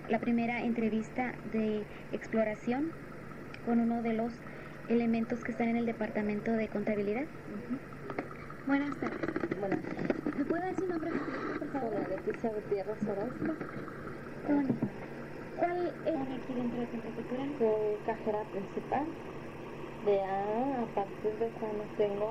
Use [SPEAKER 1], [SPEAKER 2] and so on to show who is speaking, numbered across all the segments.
[SPEAKER 1] la primera entrevista de exploración con uno de los elementos que están en el departamento de contabilidad. Buenas tardes.
[SPEAKER 2] Buenas tardes.
[SPEAKER 1] ¿Me puede dar su nombre completo, por favor?
[SPEAKER 2] Sonia Leticia Gutiérrez Orozco.
[SPEAKER 1] Sonia. ¿Cuál es aquí dentro de Centro Cultural?
[SPEAKER 2] Soy cajera principal. A partir de cuando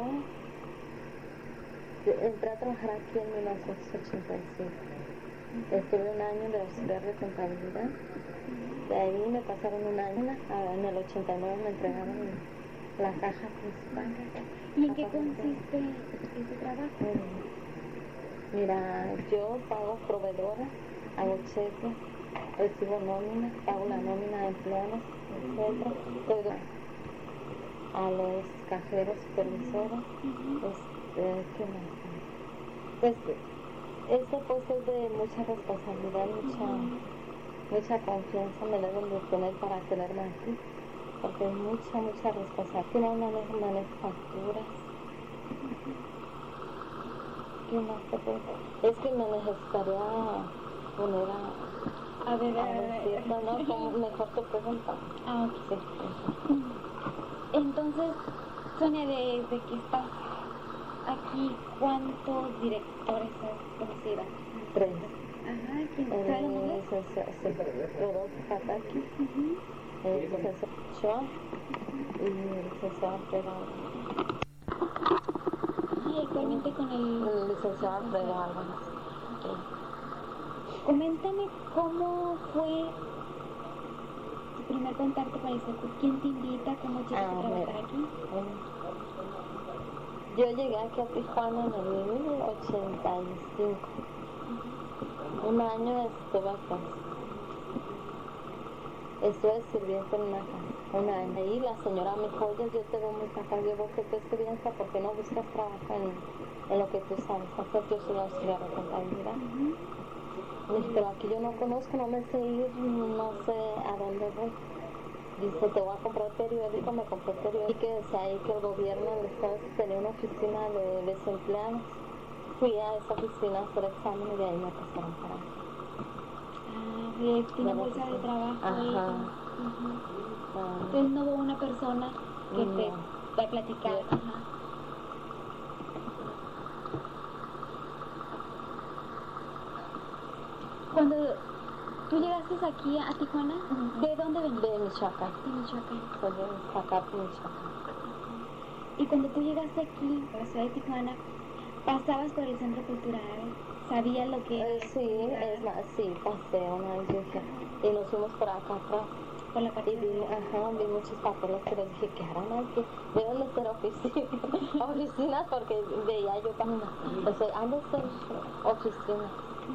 [SPEAKER 2] entré a trabajar aquí en 1985. Estuve un año de auxiliar de contabilidad. De ahí me pasaron un año. En el 89 me entregaron la caja principal.
[SPEAKER 1] ¿Y en qué consiste este trabajo?
[SPEAKER 2] Mira, yo pago proveedoras, hago cheques, recibo nómina, pago la nómina de empleados, etc. Doy a los cajeros supervisores. ¿Qué más? Pues este puesto es de mucha responsabilidad, mucha confianza me deben de tener para tenerme aquí, porque es mucha responsabilidad. Aquí no manejo facturas. ¿Qué más te puedo? Es que me necesitaría poner a decir, no, como mejor te pregunto.
[SPEAKER 1] Ah, ok.
[SPEAKER 2] Sí.
[SPEAKER 1] Entonces, Sonia, desde que estás aquí, ¿cuántos directores has conocido?
[SPEAKER 2] 3.
[SPEAKER 1] Ajá, ¿quién sabe los nombres?
[SPEAKER 2] Rodolfo Pataki, el profesor Choa y el licenciado Alfredo Álvarez.
[SPEAKER 1] Y actualmente con
[SPEAKER 2] el licenciado Alfredo Álvarez.
[SPEAKER 1] Coméntame cómo fue tu primer contacto con el CECUT. ¿Quién te invita? ¿Cómo llegas a trabajar aquí?
[SPEAKER 2] Yo llegué aquí a Tijuana en el 85. Un año estuve acá. Estuve sirviendo en una casa. Un año. Ahí la señora me dijo, oye, yo te veo muy capaz, yo veo que tu experiencia, ¿por qué no buscas trabajo en lo que tú sabes hacer? Yo soy auxiliar de contabilidad. Dije, pero aquí yo no conozco, no me sé ir, no sé a dónde voy. Dice, te voy a comprar periódico, me compré periódico. Y que decía ahí que el gobierno del estado tenía una oficina de desempleados. Fui a esa oficina a hacer examen y de ahí me pasaron para aquí.
[SPEAKER 1] Tiene bolsa de trabajo.
[SPEAKER 2] Ajá.
[SPEAKER 1] Entonces no hubo una persona que te platicara. Cuando tú llegaste aquí a Tijuana, ¿de dónde venías?
[SPEAKER 2] De Michoacán.
[SPEAKER 1] De Michoacán.
[SPEAKER 2] Soy de Zacate, Michoacán.
[SPEAKER 1] Y cuando tú llegaste aquí, a la ciudad de Tijuana, ¿pasabas por el centro cultural? ¿Sabías lo que
[SPEAKER 2] sí, pasé una vez y nos fuimos por acá atrás.
[SPEAKER 1] Por la parte
[SPEAKER 2] y vi muchos papeles, pero dije, ¿qué harán aquí? Deben de ser oficinas, porque veía yo caminar. Entonces, han de ser oficinas.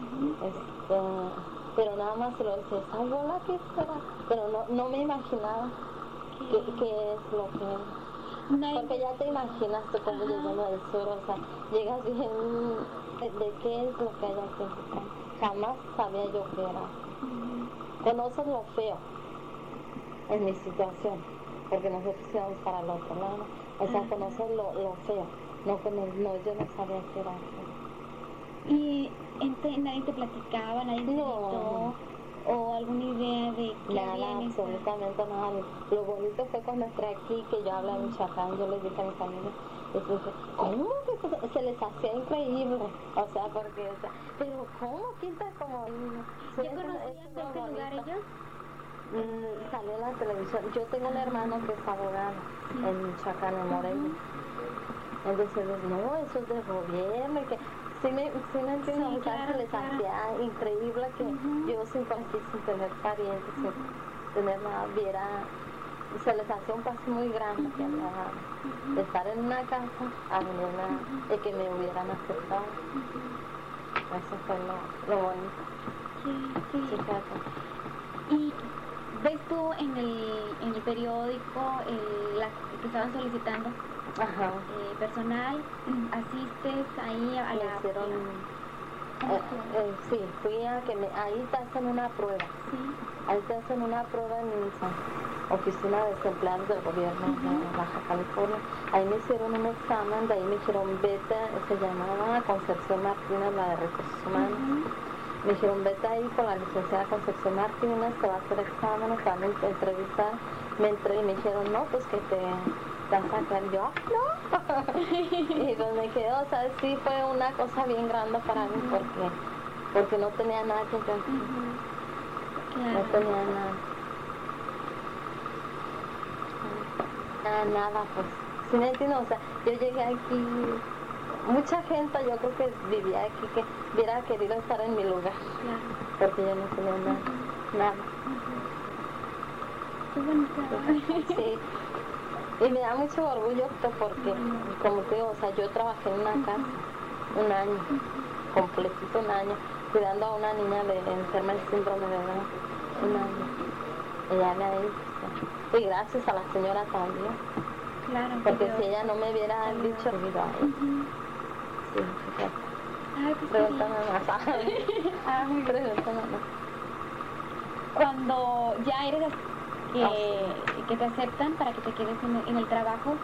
[SPEAKER 2] Pero nada más se lo decía, esa bola que será, pero no me imaginaba qué es lo que es. Porque ya te imaginas tú como llegando del sur, o sea, llegas bien de qué es lo que hay aquí. Jamás sabía yo qué era. Conoces lo feo en mi situación, porque nosotros íbamos para el otro lado, o sea, conoces lo feo, yo no sabía qué era.
[SPEAKER 1] ¿Y nadie te platicaba, nadie te invitó, o alguna idea de qué
[SPEAKER 2] nada, absolutamente nada? Lo bonito fue cuando entré aquí, que yo hablaba Michoacán, yo les dije a mis amigos, les dije, ¿cómo que se les hacía increíble? O sea, porque, pero ¿cómo quita como?
[SPEAKER 1] ¿Ya conocían de este lugar ellos?
[SPEAKER 2] Salió en la televisión. Yo tengo un hermano que es abogado en Michoacán, en Morelia. Entonces, no, eso es del gobierno, y que sí me entiendo, o sea, se les hacía increíble que yo sin tener parientes, sin tener nada, se les hacía un paso muy grande que de estar en una casa a venir y que me hubieran aceptado. Eso fue lo bonito.
[SPEAKER 1] Sí. Y ves tú en el periódico que estaban solicitando personal, asistes ahí a la...
[SPEAKER 2] sí, fui a que ahí te hacen una prueba. Ahí te hacen una prueba en la oficina de desempleados del gobierno de Baja California. Ahí me hicieron un examen, de ahí me dijeron vete, se llamaba Concepción Martínez, la de Recursos Humanos. Me dijeron, vete ahí con la licenciada Concepción Martínez, te va a hacer exámenes, te van a entrevistar. Me entré y me dijeron, no, pues que te vas a sacar. Yo, no. Y pues me quedé, o sea, sí fue una cosa bien grande para mí porque no tenía nada que yo aquí.
[SPEAKER 1] Claro.
[SPEAKER 2] No tenía nada, pues. ¿Sí me entiendes? O sea, yo llegué aquí, mucha gente yo creo que vivía aquí que hubiera querido estar en mi lugar.
[SPEAKER 1] Claro.
[SPEAKER 2] Porque yo no tenía nada.
[SPEAKER 1] Qué bonito.
[SPEAKER 2] Sí. Y me da mucho orgullo porque, como te digo, o sea, yo trabajé en una casa un año, completito un año, cuidando a una niña enferma del síndrome de Down, un año. Ella me hizo. Y gracias a la señora también.
[SPEAKER 1] Claro.
[SPEAKER 2] Porque si ella no me hubiera dicho, debido a ella. Sí, fíjate.
[SPEAKER 1] Ay, pues
[SPEAKER 2] Pregúntame más. Pregúntame más.
[SPEAKER 1] Cuando ya eres que te aceptan para que te quedes en el trabajo,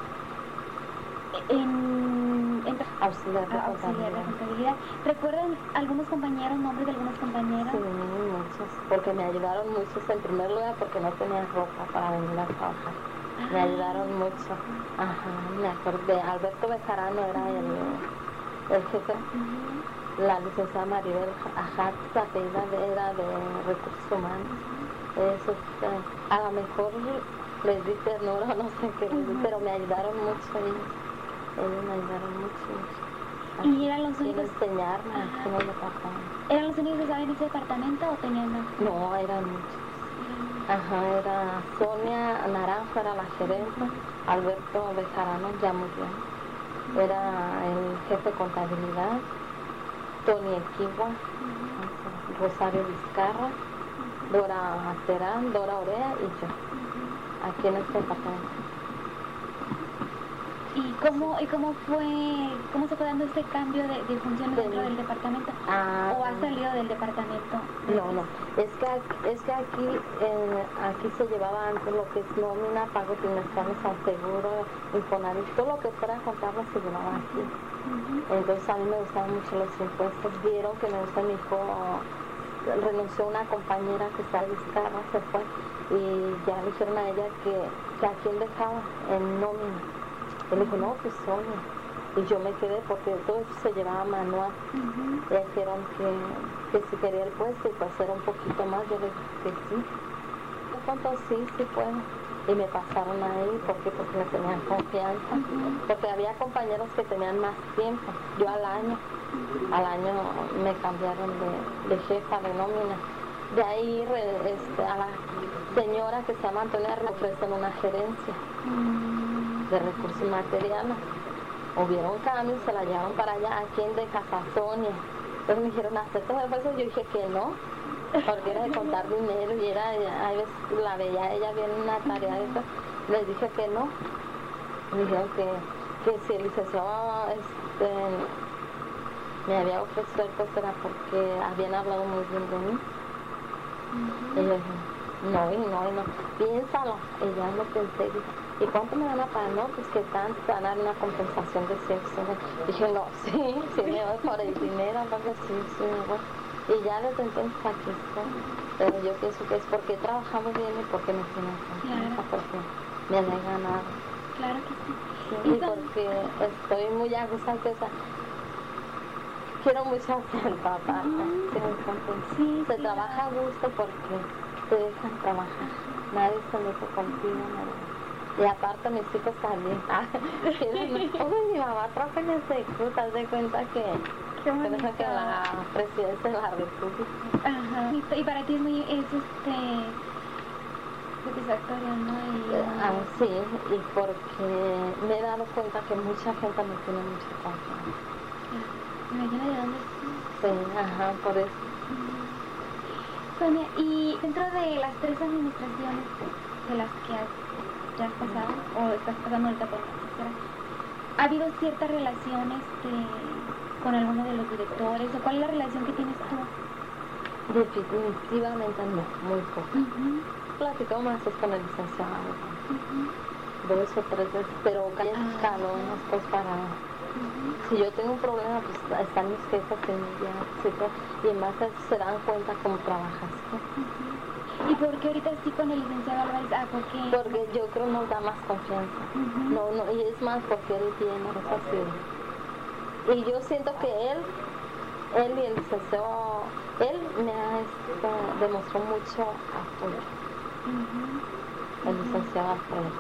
[SPEAKER 1] en
[SPEAKER 2] auxiliar de
[SPEAKER 1] contabilidad. ¿Recuerdan algunos compañeros, nombres de algunas compañeras?
[SPEAKER 2] Sí, muchos, porque me ayudaron muchos en primer lugar porque no tenía ropa para venir a trabajar. Me ayudaron mucho. Ajá, me acordé. Alberto Bejarano era el jefe. La licenciada Maribel Ajat, la apellida era de recursos humanos. Eso, a lo mejor les di ternura, no sé qué, pero me ayudaron mucho ellos. Ellos me ayudaron mucho.
[SPEAKER 1] ¿Y eran los únicos?
[SPEAKER 2] Enseñarme aquí en el departamento.
[SPEAKER 1] ¿Eran los únicos que estaban en ese departamento o tenían más?
[SPEAKER 2] No, eran muchos. Ajá, era Sonia Naranjo, era la gerente, Alberto Bejarano, ya murió. Era el jefe de contabilidad, Tony Equigua, Rosario Vizcarra, Dora Terán, Dora Orea y yo, aquí en este departamento.
[SPEAKER 1] ¿Y cómo se fue dando este cambio de funciones dentro del departamento? ¿O has salido del departamento?
[SPEAKER 2] No, es que aquí se llevaba antes lo que es nómina, pago trimestrales al seguro, Infonavit, todo lo que fuera contable se llevaba aquí. Entonces a mí me gustaban mucho los impuestos, vieron que me gusta, mi hijo renunció una compañera que está en Vizcarra, se fue, y ya le dijeron a ella que a quién dejaba en nómina. Él dijo, no, pues Sonia. Y yo me quedé porque todo eso se llevaba manual. Y dijeron que si quería el puesto y pues era un poquito más, yo le dije que sí. De pronto sí puedo. Y me pasaron ahí porque me tenían confianza. Porque había compañeros que tenían más tiempo. Yo al año me cambiaron de jefa de nómina. De ahí a la señora que se llama Antonia le ofrecen una gerencia de recursos materiales. Hubieron cambios, se la llevaron para allá, aquí en de Casa Sonia. Entonces me dijeron, ¿aceptas el puesto? Yo dije que no, porque era de contar dinero y a veces la veía ella bien una tarea de eso. Les dije que no. Me dijeron que si el licenciado me había ofrecido el puesto era porque habían hablado muy bien de mí. Y yo dije, no, piénsalo. Y ya lo pensé, dije, ¿y cuánto me van a pagar? No, pues que tanto, te van a dar una compensación de 100. Dije, no, sí me voy por el dinero, entonces sí me voy. Y ya desde entonces aquí estoy. Pero yo pienso que es porque trabajamos bien y porque me tienen confianza, porque me han ganado.
[SPEAKER 1] Claro que sí.
[SPEAKER 2] Y porque estoy muy a gusto, quiero mucho hacer el papá. Sí, se trabaja a gusto porque te dejan trabajar. Nadie se mete contigo, nadie. Y aparte mis hijos también. Mi mamá trabaja en el Secur, te das cuenta que la presidencia de la República.
[SPEAKER 1] Ajá. Y para ti es muy satisfactorio, ¿no?
[SPEAKER 2] Sí, y porque me he dado cuenta que mucha gente me tiene mucha confianza.
[SPEAKER 1] Imagina de dónde.
[SPEAKER 2] Sí, ajá, por eso.
[SPEAKER 1] Sonia, y dentro de las 3 administraciones de las que ya has pasado, o estás pasando ahorita por la tercera, ¿ha habido cierta relación con alguno de los directores? ¿O cuál es la relación que tienes tú?
[SPEAKER 2] Definitivamente no, muy poco. Platico más con el licenciado. 2 o 3 veces, pero calles escalones pues para Si yo tengo un problema, pues están mis jefas inmediatas y además se dan cuenta cómo trabajas.
[SPEAKER 1] ¿Y por qué ahorita sí con el licenciado Álvarez? ¿Por qué?
[SPEAKER 2] Porque yo creo nos da más confianza. Y es más porque él tiene esa ciudad. Y yo siento que él y el licenciado, él me ha demostró mucho apoyo. El licenciado Alfredo.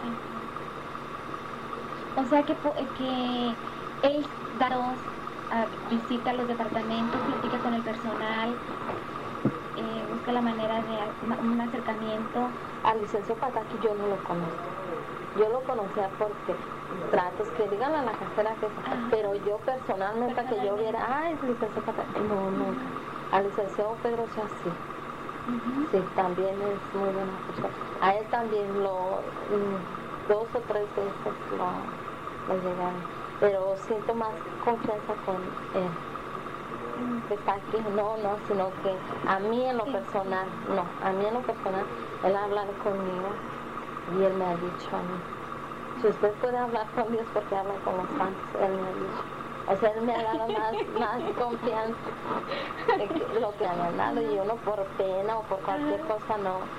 [SPEAKER 1] O sea que él visita los departamentos, platica con el personal, busca la manera de un acercamiento.
[SPEAKER 2] Al licenciado Pataki yo no lo conozco. Yo lo conocía porque tratos que digan a la cajera que pero yo personalmente que yo viera, el licenciado Pataki, no, nunca. Al licenciado Pedro ya sí. Sí, también es muy buena persona. A él también 2 o 3 veces lo llegaron, pero siento más confianza con él. Que está aquí, no, sino que a mí en lo personal, él ha hablado conmigo y él me ha dicho a mí, si usted puede hablar con Dios porque habla con los santos, él me ha dicho. O sea, él me ha dado más confianza que lo que han dado y uno por pena o por cualquier cosa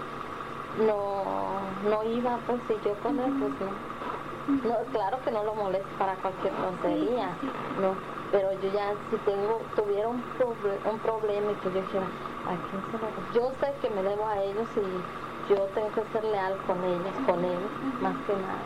[SPEAKER 2] no iba, pues si yo con él, pues no, claro que no lo molesto para cualquier tontería, no, pero yo ya si tuviera un problema y que yo dijera, ¿a quién se lo? Yo sé que me debo a ellos y yo tengo que ser leal con ellos, más que nada.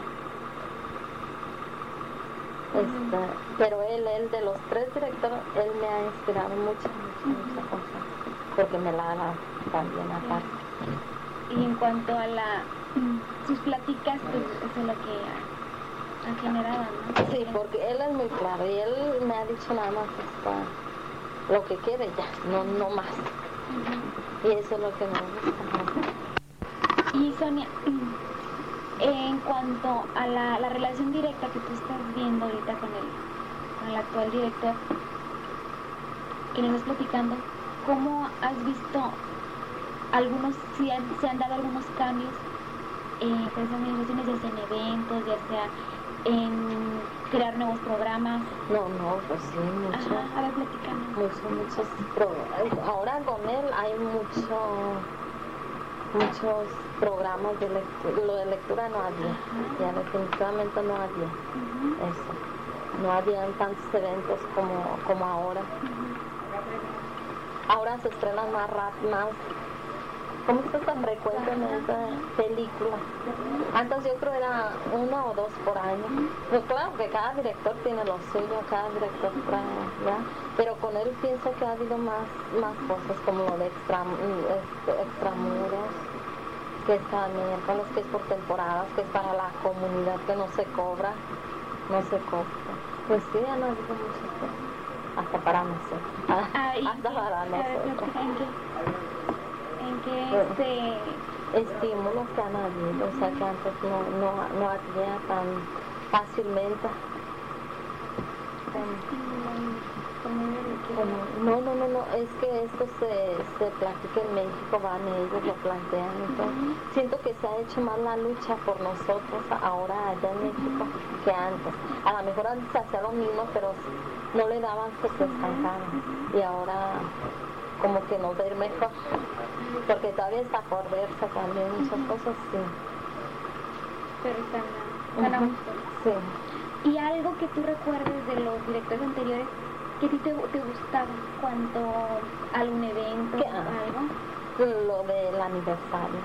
[SPEAKER 2] Pero él de los 3 directores, él me ha inspirado muchas cosas, porque me la ha dado también aparte.
[SPEAKER 1] Y en cuanto a sus pláticas, pues eso es lo que ha generado, ¿no?
[SPEAKER 2] Sí, porque él es muy claro y él me ha dicho nada más lo que quiere ya, no más. Y eso es lo que me gusta.
[SPEAKER 1] Y Sonia, en cuanto a la relación directa que tú estás viendo ahorita con el actual director, que nos estás platicando, ¿cómo has visto se han dado algunos cambios en organizaciones, ya sea en eventos, ya sea en crear nuevos programas?
[SPEAKER 2] No, pues sí, mucho.
[SPEAKER 1] A ver, platicando.
[SPEAKER 2] Muchos programas. Ahora con él hay muchos programas de lectura. Lo de lectura no había, ya definitivamente no había eso. No habían tantos eventos como ahora. Ahora se estrenan más rápido, ¿cómo se tan frecuentemente películas? Antes yo creo era 1 o 2 por año. Pues claro que cada director tiene lo suyo, cada director trae, ¿ya? Pero con él pienso que ha habido más cosas como lo de extramuros, que es cada miércoles, que es por temporadas, que es para la comunidad, que no se cobra. Pues sí, han habido muchas cosas, hasta para nosotros, hasta para nosotros.
[SPEAKER 1] ¿En qué
[SPEAKER 2] estímulos que han habido, o sea que antes no había tan fácilmente. No, es que esto se platica en México, van ellos, lo plantean, entonces siento que se ha hecho más la lucha por nosotros ahora allá en México que antes. A lo mejor antes se hacía lo mismo, pero no le daban que se estancaran, y ahora como que nos va a ir mejor, porque todavía está por verse también muchas cosas, sí.
[SPEAKER 1] Pero están a gusto.
[SPEAKER 2] Sí.
[SPEAKER 1] ¿Y algo que tú recuerdes de los directores anteriores que a ti te gustaba cuando algún evento o algo?
[SPEAKER 2] Lo del aniversario.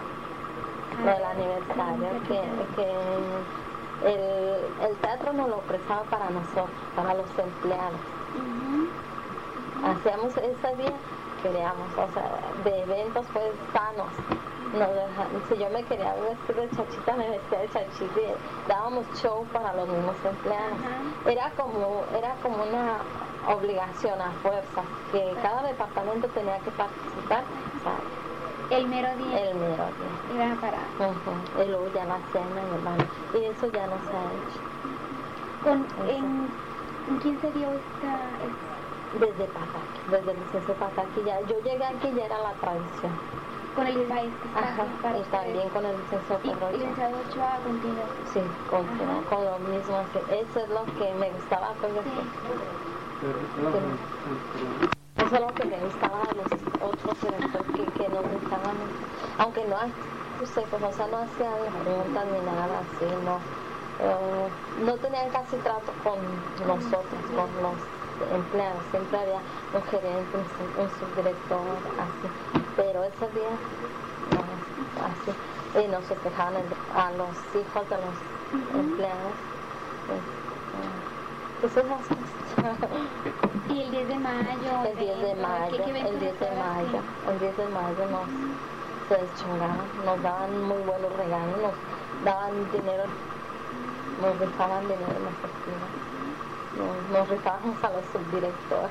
[SPEAKER 2] Que el teatro nos lo prestaba para nosotros, para los empleados. Hacíamos ese día, queríamos, o sea, de eventos pues sanos. Si yo me quería vestir de chachita, me vestía de chachita y dábamos show para los mismos empleados. Era como una obligación a fuerza, que cada departamento tenía que participar. O sea,
[SPEAKER 1] el mero día. Era para...
[SPEAKER 2] Y luego ya la cena y el baño. Y eso ya no se ha hecho.
[SPEAKER 1] ¿En quién se dio esta...?
[SPEAKER 2] Desde el licenciado Pataki. Yo llegué aquí y ya era la tradición.
[SPEAKER 1] con el maestro.
[SPEAKER 2] Ajá, y también con el licenciado
[SPEAKER 1] Y
[SPEAKER 2] Pedro
[SPEAKER 1] el
[SPEAKER 2] Ochoa.
[SPEAKER 1] licenciado Ochoa continúa.
[SPEAKER 2] Sí, con lo mismo. Así. Eso es lo que me gustaba. Pues, eso es lo que me gustaba a los otros directores que nos dejaban, aunque no, pues, o sea, no hacían preguntas ni nada así, no tenían casi trato con nosotros, con los empleados. Siempre había un gerente, un subdirector, así. Pero ese día, no, así. Y nos festejaban a los hijos de los empleados. Pues esas cosas.
[SPEAKER 1] Y el 10 de mayo.
[SPEAKER 2] El 10 de mayo, el 10 de mayo, el 10 de mayo se deschongaban, nos daban muy buenos regalos, nos daban dinero, nos rifaban dinero en efectivo, nos rifábamos a los subdirectores.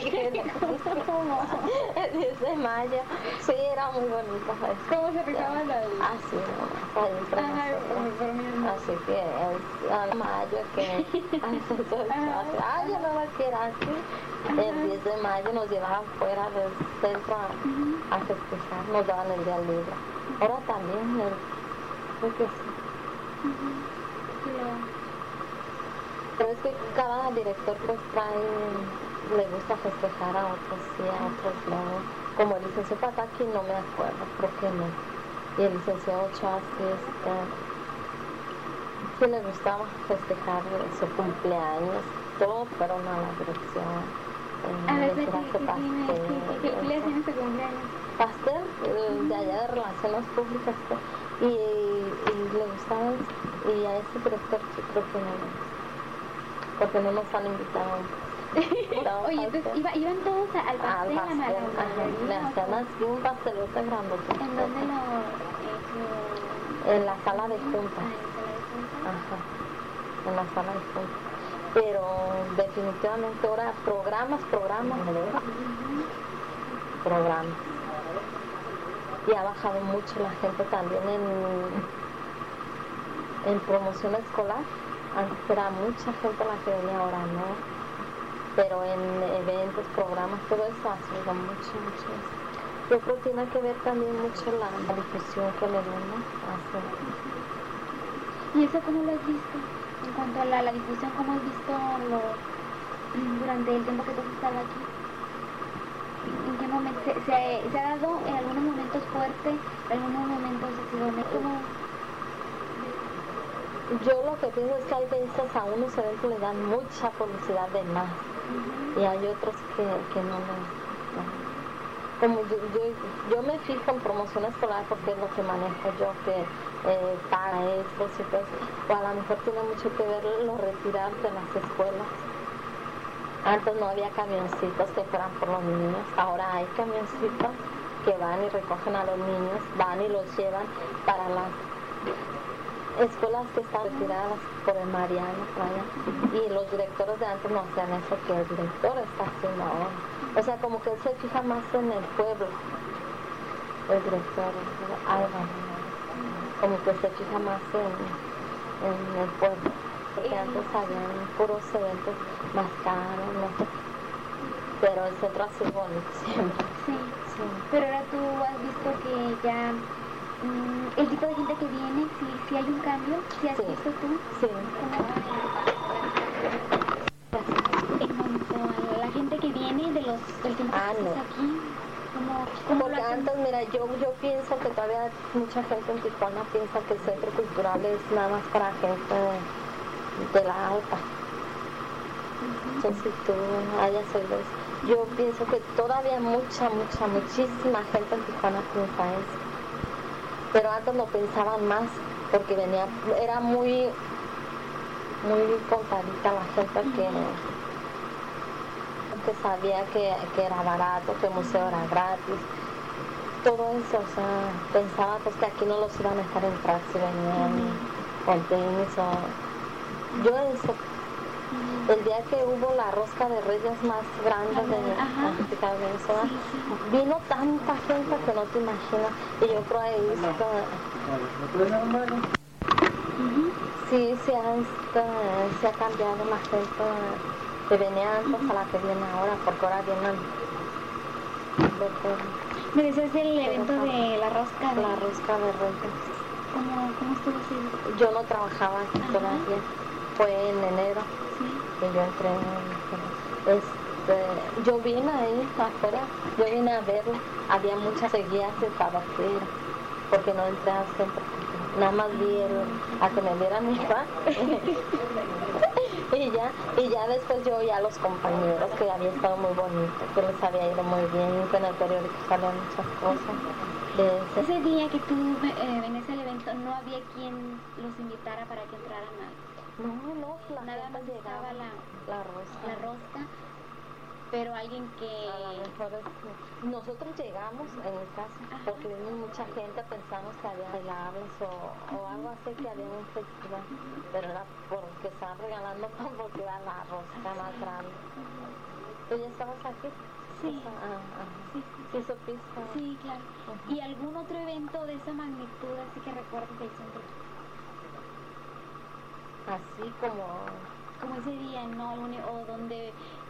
[SPEAKER 2] El 10 de mayo, sí, era muy bonito.
[SPEAKER 1] ¿Cómo se rifaban las?
[SPEAKER 2] Así, nomás, ahí entre nosotros. Así que el mayo que yo no lo quiero así. El 10 de mayo nos llevaban fuera del centro a festejar, nos daban el día libre. Ahora también, creo que sí. Pero es que cada director pues le gusta festejar a otros sí, a otros no. Como el licenciado Pataki no me acuerdo, creo que no. Y el licenciado Ochoa sí le gustaba festejar su cumpleaños, todo fueron a la dirección.
[SPEAKER 1] A ver, ¿qué le hacen en su cumpleaños?
[SPEAKER 2] Pastel de allá de Relaciones Públicas, y le gustaba, y a ese director yo creo que no le gusta, porque no nos han invitado.
[SPEAKER 1] Oye, entonces iban todos al pastel, a la
[SPEAKER 2] le hacían así un pastelote grandote.
[SPEAKER 1] ¿En dónde
[SPEAKER 2] En la sala de juntas. Ajá, en la sala de juntas. Pero definitivamente ahora programas. Y ha bajado mucho la gente también en promoción escolar. Antes era mucha gente la que venía, ahora no. Pero en eventos, programas, todo eso ha subido mucho. Yo creo que tiene que ver también mucho la difusión que le dan, ¿no?
[SPEAKER 1] ¿Y eso cómo lo has visto? En cuanto a la difusión, ¿cómo has visto durante el tiempo que tú has estado aquí? ¿En qué momento se ha dado en algunos momentos fuerte, en algunos momentos ha sido como?
[SPEAKER 2] Yo lo que pienso es que hay veces a unos eventos le dan mucha publicidad de más, y hay otros que no le. Como yo me fijo en promoción escolar porque es lo que manejo yo, que para estos y pues, o a lo mejor tiene mucho que ver los retirados de las escuelas. Antes no había camioncitos que fueran por los niños, ahora hay camioncitos que van y recogen a los niños, van y los llevan para las escuelas que están retiradas por el Mariano, y los directores de antes no hacían eso que el director está haciendo ahora. O sea, como que él se fija más en el pueblo, el director, como que se fija más en el pueblo, porque antes habían puros eventos más caros, no sé, pero el centro ha sido bonito siempre.
[SPEAKER 1] Sí. Pero ahora tú has visto que ya el tipo de gente que viene, si hay un cambio, ¿sí has visto tú?
[SPEAKER 2] Sí.
[SPEAKER 1] En cuanto a la gente que viene del tiempo que estás aquí, ¿cómo
[SPEAKER 2] porque antes, mira, yo pienso que todavía mucha gente en Tijuana piensa que el centro cultural es nada más para gente de la alta. Entonces, si tú hayas oído eso, yo pienso que todavía muchísima gente en Tijuana piensa eso. Pero antes lo pensaban más, porque era muy contadita la gente que sabía que era barato, que el museo era gratis, todo eso, o sea, pensaba pues que aquí no los iban a dejar entrar si venían con tenis yo eso. El día que hubo la rosca de Reyes más grande vino tanta gente que no te imaginas, y yo creo ahí sí se ha cambiado la gente que venía antes a la que viene ahora, porque ahora vienen de todo.
[SPEAKER 1] Me decías del evento de la rosca
[SPEAKER 2] La rosca de Reyes.
[SPEAKER 1] ¿Cómo estuvo así?
[SPEAKER 2] Yo no trabajaba aquí todavía. Fue en enero.
[SPEAKER 1] Sí.
[SPEAKER 2] Y yo entré yo vine ahí afuera, yo vine a verlo. Había muchas seguías para afuera, porque no entré al centro. Nada más vi a que me dieran mi pan. y ya después yo oía a los compañeros que había estado muy bonito, que les había ido muy bien, que en el periódico salían muchas cosas.
[SPEAKER 1] Ese día que tú venías al evento, ¿no había quien los invitara para que entraran
[SPEAKER 2] No,
[SPEAKER 1] nada más llegaba
[SPEAKER 2] la rosca.
[SPEAKER 1] Pero alguien que...
[SPEAKER 2] A lo mejor nosotros llegamos en mi casa porque vimos mucha gente, pensamos que había bailables o algo así, que había un festival, pero era porque estaban regalando pan, porque era la rosca más grande. ¿Tú ya estabas aquí?
[SPEAKER 1] Sí.
[SPEAKER 2] Sí, supiste.
[SPEAKER 1] Sí, claro. ¿Y algún otro evento de esa magnitud así que recuerdes del centro?
[SPEAKER 2] Así como
[SPEAKER 1] ese día, ¿no? O donde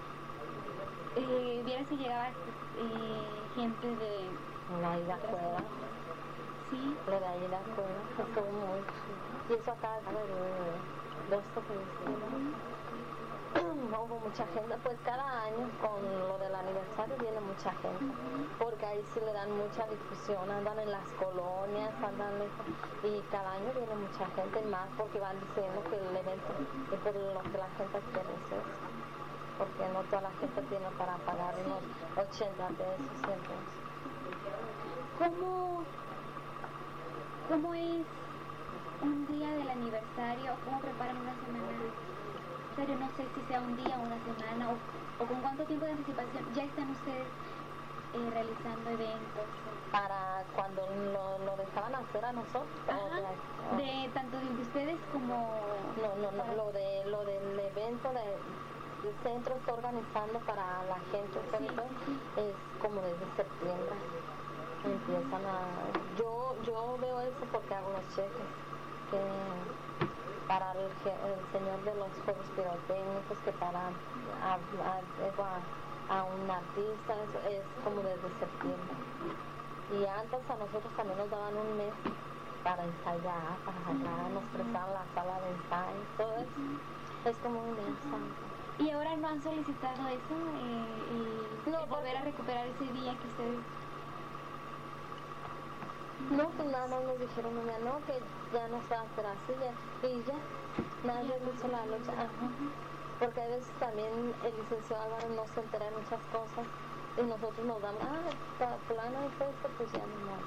[SPEAKER 1] vieras si llegaba gente de...
[SPEAKER 2] La Ida Cueva.
[SPEAKER 1] Sí.
[SPEAKER 2] De la Ida Cueva, estuvo muy chido. Y eso acá de esto que decía. Hubo mucha gente, pues cada año con lo del aniversario viene mucha gente, porque ahí sí le dan mucha difusión, andan en las colonias, andan lejos, y cada año viene mucha gente más porque van diciendo que el evento es por lo que la gente quiere es eso, porque no toda la gente tiene para pagar unos 80 pesos, 100 pesos.
[SPEAKER 1] ¿Cómo es un día del aniversario? ¿Cómo preparan una semana? Pero no sé si sea un día o una semana o con cuánto tiempo de anticipación ya están ustedes realizando eventos.
[SPEAKER 2] Para cuando lo dejaban hacer a nosotros.
[SPEAKER 1] De tanto de ustedes como...
[SPEAKER 2] No, lo del evento el centro está organizando para la gente, es como desde septiembre. Empiezan yo veo eso porque hago los cheques para el señor de los juegos pirotécnicos, que para a un artista es como desde septiembre. Y antes a nosotros también nos daban un mes para ensayar, nos prestaban la sala de ensayo, todo eso. Es como un mes santo.
[SPEAKER 1] ¿Y ahora no han solicitado eso? Volver a recuperar ese día que ustedes...
[SPEAKER 2] No, pues nada más nos dijeron, no, que ya no se va a hacer así, y ya, nadie hizo la lucha, porque a veces también el licenciado Álvaro no se entera de muchas cosas, y nosotros nos damos, plano y todo esto, pues ya ni modo.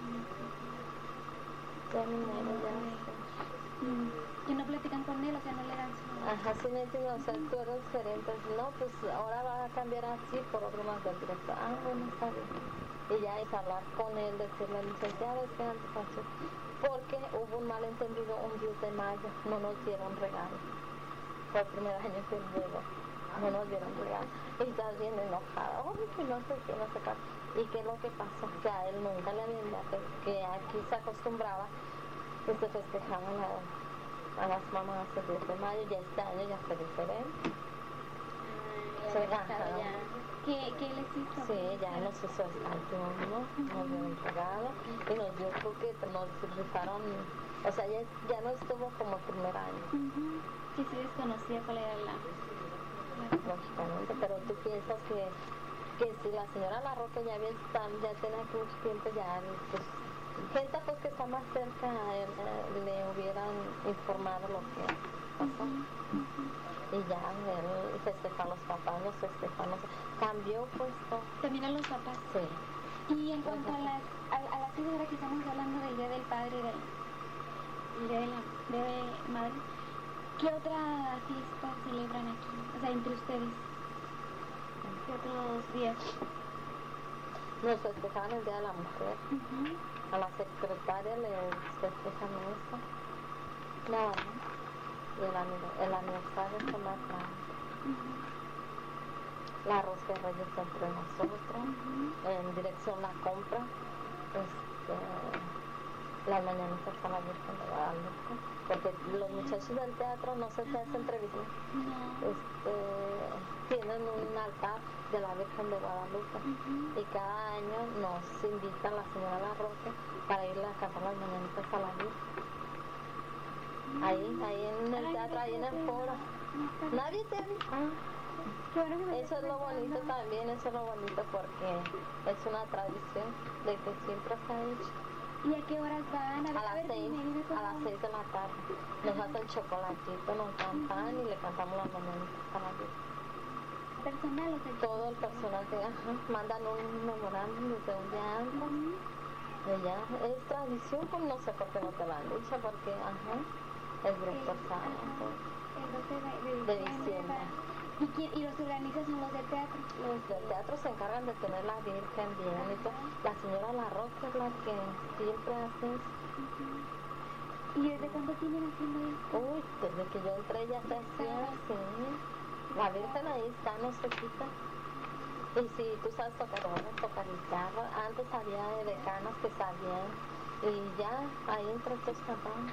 [SPEAKER 1] Que no platican con él, o sea, no le dan su...
[SPEAKER 2] Sí me entiendo, o sea, tú eres gerente, no, pues ahora va a cambiar así por otro más del director, bueno, está bien. Y ya es hablar con él, decirle al licenciado, es que antes pasó, porque hubo un malentendido un 10 de mayo, no nos dieron regalo. Fue el primer año que llegó, no nos dieron regalo. Y está bien enojada, que no sé qué, no sé qué. ¿Y qué es lo que pasó? Que a él nunca le habían dado, que aquí se acostumbraba que se festejaban a las mamás el 10 de mayo, y este año ya fue diferente.
[SPEAKER 1] ¿Qué les hizo?
[SPEAKER 2] Sí, ya nos hizo desayuno, nos dio un regalo y nos dio juguetes, nos rifaron, o sea, ya no estuvo como el primer año.
[SPEAKER 1] Que sí desconocía cuál era la...
[SPEAKER 2] Lógicamente, pero tú piensas que si la señora Larroque ya tiene aquí mucho tiempo, ya pues, gente pues que está más cerca a él, le hubieran informado lo que pasó. Y ya él festeja a los papás, los festeja, cambió pues todo.
[SPEAKER 1] ¿También a los papás?
[SPEAKER 2] Sí.
[SPEAKER 1] Y en cuanto a las figuras que estamos hablando del Día del Padre y del Día de la Madre, ¿qué otra fiesta celebran aquí? O sea, entre ustedes. ¿Qué otros días?
[SPEAKER 2] Nos festejaban el Día de la Mujer. A la secretaria le festejan eso. Nada más. Y el aniversario es más grande. La rosca de Reyes entre nosotros, en dirección la compra, las mañanitas a la Virgen de Guadalupe, porque los muchachos del teatro no se te hacen entrevista, tienen un altar de la Virgen de Guadalupe y cada año nos invita la señora Larroque para irle a cantar las mañanitas a la Virgen. Ahí en el teatro, ahí en el foro. Nadie te avisa. Eso es lo bonito también, eso es lo bonito porque es una tradición de que siempre se ha hecho.
[SPEAKER 1] ¿Y a qué horas van?
[SPEAKER 2] A las 6 de la tarde. Nos hacen chocolatito, nos dan pan y le cantamos las mañanitas a la Virgen.
[SPEAKER 1] ¿Personal o sea?
[SPEAKER 2] Todo el personal que mandan un memorándum desde un día antes. Ya, es tradición, pues no sé por qué no te lo han dicho, porque el director sabe.
[SPEAKER 1] El 12
[SPEAKER 2] de diciembre.
[SPEAKER 1] ¿Y los organizan los de teatro?
[SPEAKER 2] Los del teatro se encargan de tener la Virgen bien y todo. La señora Larroque es la que siempre hace eso.
[SPEAKER 1] ¿Y desde cuándo tienen haciendo esto?
[SPEAKER 2] Uy, desde que yo entré ya se hacía así. La Virgen ahí está, no se quita. Y si tú sabes tocar guitarra, antes había decanas que sabían y ya ahí entre todos cantaban.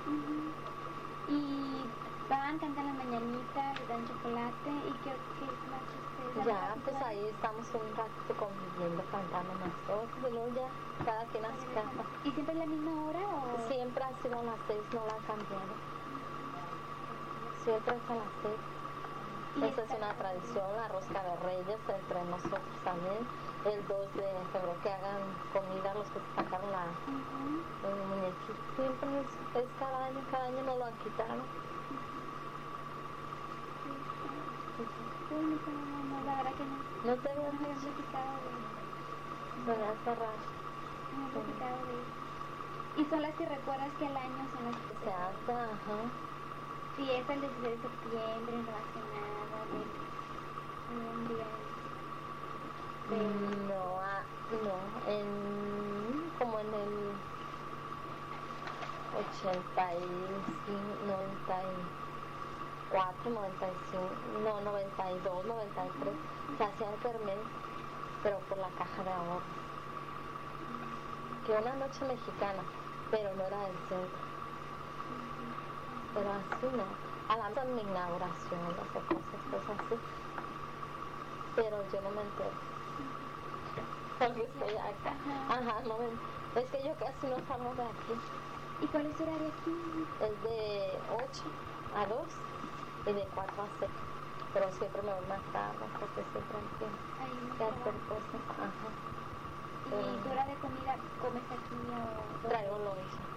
[SPEAKER 1] Y van, cantan las mañanitas, les dan chocolate y qué más ustedes.
[SPEAKER 2] Ya, pues ahí estamos un ratito conviviendo, cantando más todos y luego ya cada quien a su casa.
[SPEAKER 1] ¿Y siempre es la misma hora o...?
[SPEAKER 2] Siempre ha sido a las 6, no la han cambiado. Siempre es a las 6. Esa es una tradición, la rosca de Reyes entre nosotros también. El 2 de febrero que hagan comida los que sacaron el muñequito. Siempre es cada año no lo han quitado.
[SPEAKER 1] No, la verdad que no.
[SPEAKER 2] ¿No te habían
[SPEAKER 1] No
[SPEAKER 2] dicho?
[SPEAKER 1] quitado
[SPEAKER 2] Se me hace raro.
[SPEAKER 1] Y son las que recuerdas que al año son las que
[SPEAKER 2] Se hace,
[SPEAKER 1] Sí, es el 16 de septiembre, no hace nada, un día
[SPEAKER 2] como en el 85, 94, 95, no, 92, 93, se hacía el Fermé, pero por la caja de ahorro. Que una noche mexicana, pero no era del centro. Pero así no, a la mi inauguración, las cosas pues así, pero yo no me entero, porque estoy acá, no me, es que yo casi no salgo de aquí.
[SPEAKER 1] ¿Y cuál es el horario aquí?
[SPEAKER 2] Es de 8 a 2 y de 4 a 6, pero siempre me voy más tarde, porque siempre hay que hacer cosas,
[SPEAKER 1] ¿Y tu hora de comida comes aquí o...?
[SPEAKER 2] Traigo lonche.